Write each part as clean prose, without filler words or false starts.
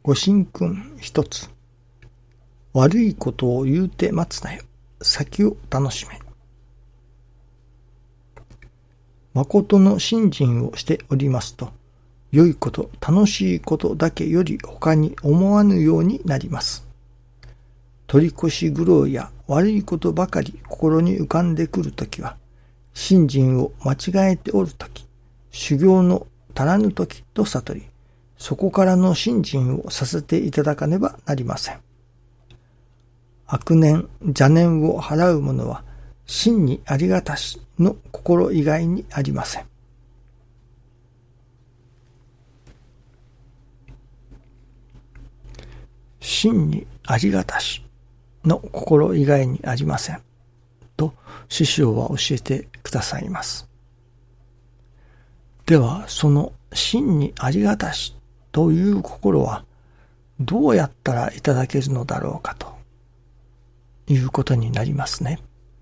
ご神君一つ。悪いことを言うて待つなよ。先を楽しめ。誠の信心をしておりますと、良いこと、楽しいことだけより他に思わぬようになります。取り越し苦労や悪いことばかり心に浮かんでくるときは、信心を間違えておるとき、修行の足らぬときと悟り、そこからの信心をさせていただかねばなりません。悪念、邪念を払う者は、真にありがたしの心以外にありません。真にありがたしの心以外にありません。と、師匠は教えてくださいます。では、その真にありがたしという心は、どうやったらいただけるのだろうかということになりますね。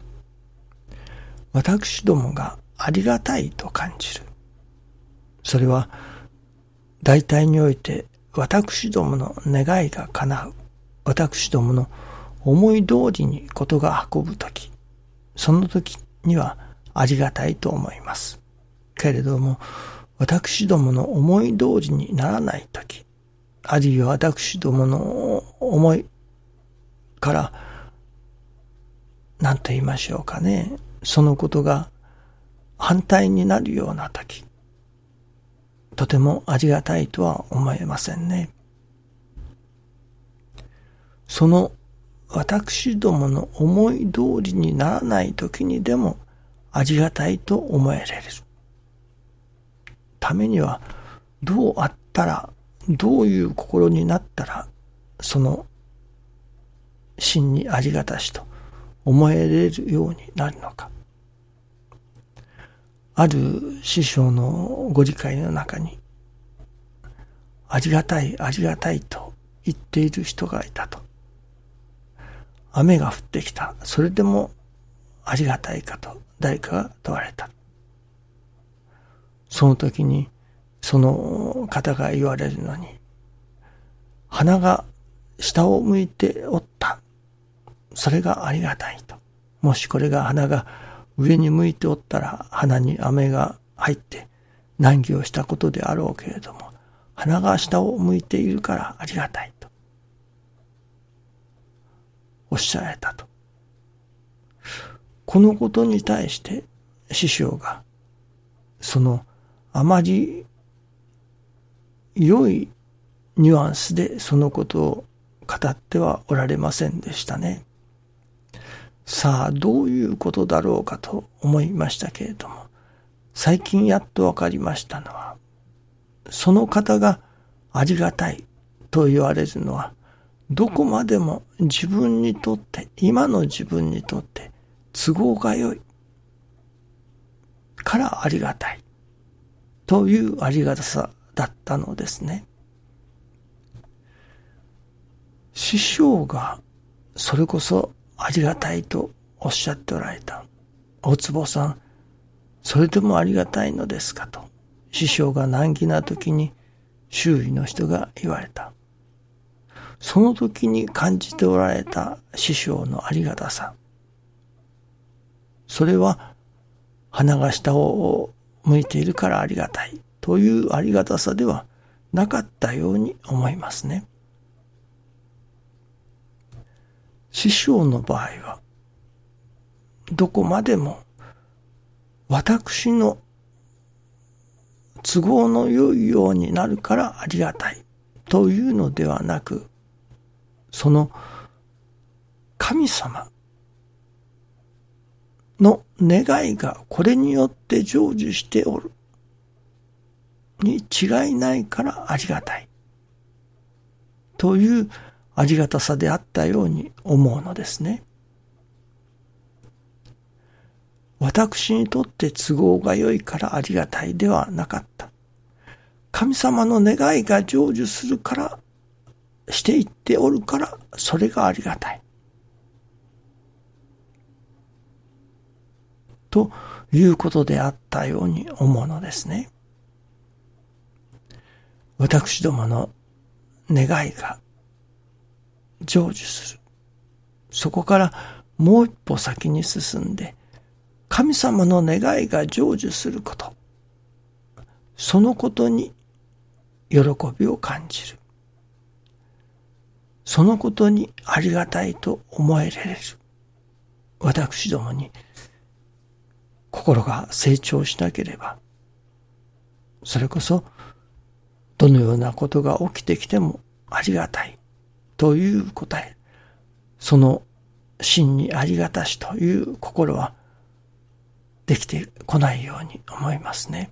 私どもがありがたいと感じる。それは、大体において私どもの願いが叶う。私どもの思い通りにことが運ぶとき、その時にはありがたいと思います。けれども、私どもの思い通りにならないとき、あるいは私どもの思いから、何と言いましょうかね、そのことが反対になるようなとき、とてもありがたいとは思えませんね。その私どもの思い通りにならないときにでもありがたいと思えられるためには、どうあったら、どういう心になったら、その真にありがたしと思えれるようになるのか。ある師匠のご理解の中に、ありがたい、ありがたいと言っている人がいたと。雨が降ってきた。それでもありがたいかと誰かが問われた。その時にその方が言われるのに、花が下を向いておった。それがありがたいと。もしこれが花が上に向いておったら、花に雨が入って難儀をしたことであろうけれども、花が下を向いているからありがたいとおっしゃられたと。このことに対して師匠が、そのあまり良いニュアンスでそのことを語ってはおられませんでしたね。さあ、どういうことだろうかと思いましたけれども、最近やっとわかりましたのは、その方がありがたいと言われるのは、どこまでも自分にとって、今の自分にとって都合が良いからありがたいというありがたさだったのですね。師匠がそれこそありがたいとおっしゃっておられた。大坪さん、それでもありがたいのですかと、師匠が難儀な時に周囲の人が言われた。その時に感じておられた師匠のありがたさ。それは花が下を向いているからありがたいというありがたさではなかったように思いますね。師匠の場合は、どこまでも私の都合の良いようになるからありがたいというのではなく、その神様の願いがこれによって成就しておるに違いないからありがたいというありがたさであったように思うのですね。私にとって都合が良いからありがたいではなかった。神様の願いが成就するから、していっておるから、それがありがたい。ということであったように思うのですね。私どもの願いが成就する。そこからもう一歩先に進んで、神様の願いが成就すること。そのことに喜びを感じる。そのことにありがたいと思えられる。私どもに心が成長しなければ、それこそどのようなことが起きてきてもありがたいという答え、その真にありがたしという心はできてこないように思いますね。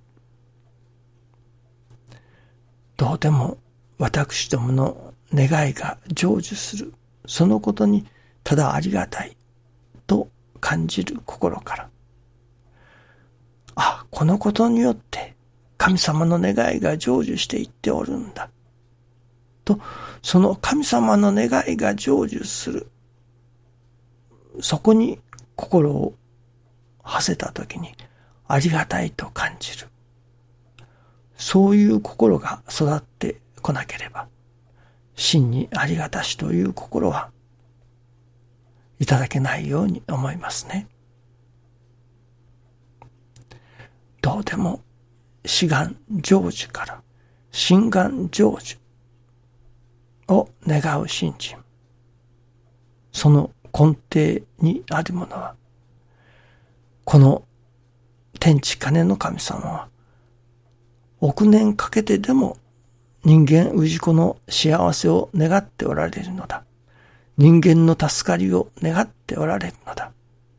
どうでも私どもの願いが成就する、そのことにただありがたいと感じる心から、このことによって神様の願いが成就していっておるんだと、その神様の願いが成就する、そこに心を馳せたときにありがたいと感じる。そういう心が育ってこなければ、真にありがたしという心はいただけないように思いますね。どうでも志願成就から心願成就を願う信心、その根底にあるものは、この天地金の神様は億年かけてでも人間氏子の幸せを願っておられるのだ。人間の助かりを願っておられるのだ。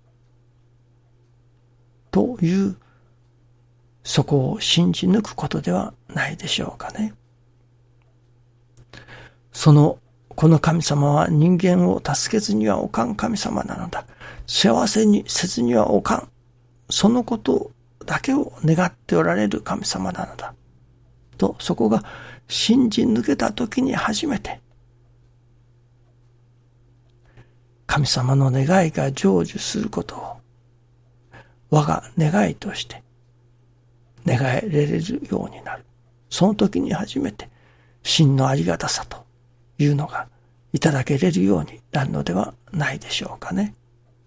という、そこを信じ抜くことではないでしょうかね。この神様は人間を助けずにはおかん神様なのだ。幸せにせずにはおかん。そのことだけを願っておられる神様なのだ。と、そこが信じ抜けたときに初めて、神様の願いが成就することを我が願いとして願えられるようになる。その時に初めて真のありがたさというのがいただけれるようになるのではないでしょうかね。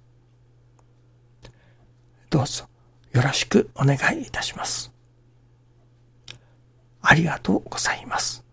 どうぞよろしくお願いいたします。ありがとうございます。